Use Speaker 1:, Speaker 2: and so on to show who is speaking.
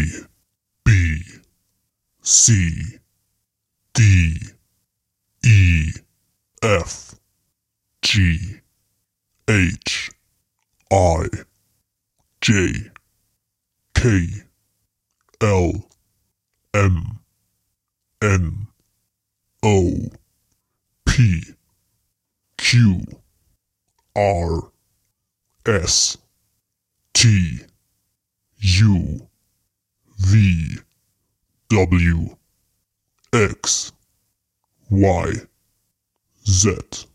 Speaker 1: B, C, D, E, F, G, H, I, J, K, L, M, N, O, P, Q, R, S, T, U, V, W, X, Y, Z.